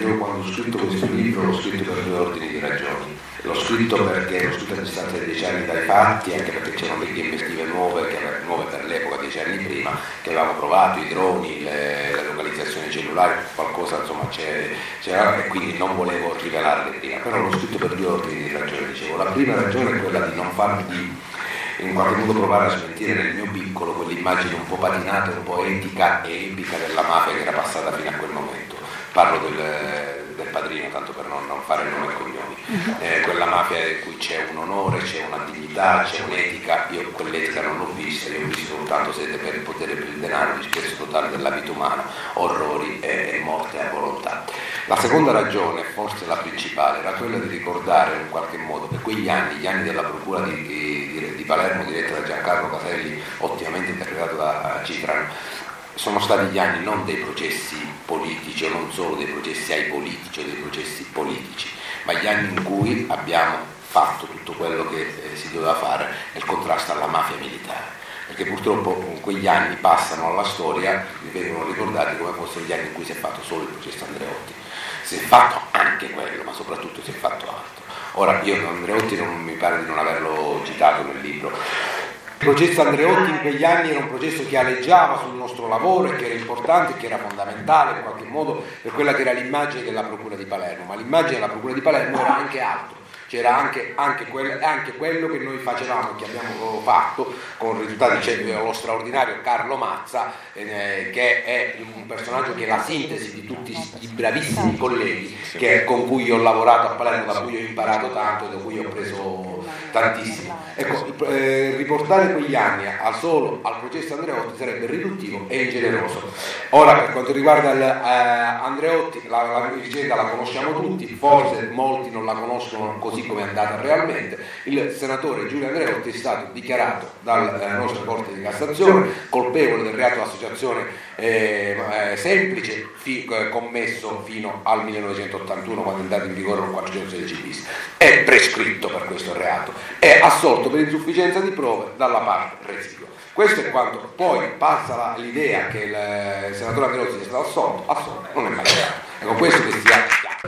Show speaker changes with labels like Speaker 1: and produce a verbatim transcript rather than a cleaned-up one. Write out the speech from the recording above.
Speaker 1: io quando ho scritto questo libro l'ho scritto per due ordini di ragioni. L'ho scritto perché l'ho scritto a distanza di dieci anni dai fatti, anche perché c'erano delle investigative nuove, che, nuove per l'epoca, dieci anni prima, che avevamo provato, i droni, le, le localizzazioni cellulari, qualcosa insomma c'era, e quindi non volevo rivelarle prima, però l'ho scritto per due ordini di ragioni, dicevo. La prima ragione è quella di non farmi in qualche modo provare a smentire nel mio piccolo quell'immagine un po' patinata, un po' etica e epica della mafia che era passata fino a quel momento. Parlo del, del Padrino, tanto per non, non fare nome e cognomi. Eh, quella mafia in cui c'è un onore, c'è una dignità, c'è un'etica. Io quell'etica non l'ho vista, io ho visto soltanto sede per il potere e per il denaro, disprezzo totale della vita umana, orrori e, e morte a volontà. La seconda ragione, forse la principale, era quella di ricordare in qualche modo che quegli anni, gli anni della procura di, di, di Palermo diretta da Giancarlo Caselli, ottimamente interpretato da Citran, sono stati gli anni non dei processi politici o non solo dei processi ai politici o dei processi politici, ma gli anni in cui abbiamo fatto tutto quello che eh, si doveva fare nel contrasto alla mafia militare, perché purtroppo quegli anni passano alla storia, vengono ricordati come fossero gli anni in cui si è fatto solo il processo Andreotti. Si è fatto anche quello, ma soprattutto si è fatto altro. Ora io Andreotti non mi pare di non averlo citato nel libro. Il processo Andreotti in quegli anni era un processo che aleggiava sul nostro lavoro e che era importante, che era fondamentale in qualche modo per quella che era l'immagine della Procura di Palermo, ma l'immagine della Procura di Palermo era anche altro. C'era anche, anche, quel, anche quello che noi facevamo e che abbiamo fatto con risultati, c'è lo straordinario Carlo Mazza, eh, che è un personaggio che è la sintesi di tutti i bravissimi colleghi che, con cui ho lavorato a Palermo, da cui ho imparato tanto e da cui ho preso tantissimo. Ecco, eh, riportare quegli anni al solo al processo Andreotti sarebbe riduttivo e ingeneroso. Ora, per quanto riguarda il, eh, Andreotti, la, la vicenda la conosciamo tutti, forse molti non la conoscono così come è andata realmente. Il senatore Giulio Andreotti è stato dichiarato dalla eh, nostra Corte di Cassazione colpevole del reato di associazione eh, eh, semplice fi, eh, commesso fino al millenovecentottantuno, quando è andato in vigore il quattrocentosedici bis. È prescritto per questo reato, è assolto per insufficienza di prove dalla parte residua. Questo è quanto. Poi passa la, l'idea che il, il senatore Andreotti sia stato assolto, assolto non è mai stato. Ecco, questo che sia chiaro.